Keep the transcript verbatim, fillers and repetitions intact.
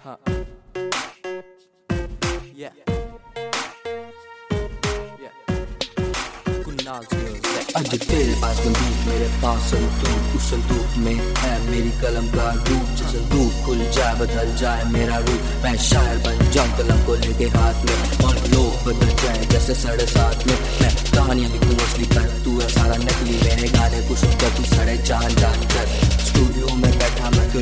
Huh. Yeah. Yeah. Kunal's music. आज तेरे पास बंदूक मेरे पास संदूक, उस संदूक में है मेरी कलम का रूप। जो संदूक खुल जाए बदल जाए मेरा रूप, मैं शायर बन जाऊं कलम को लेके हाथ में, और लोग बदल जाए जैसे साढ़े साथ में। मैं कहानियां लिखूं असली कर, तू है सारा नकली। मेरे गाने को सुनकर तू सड़े जान जान कर। स्टूडियो में बैठा मैं क्यों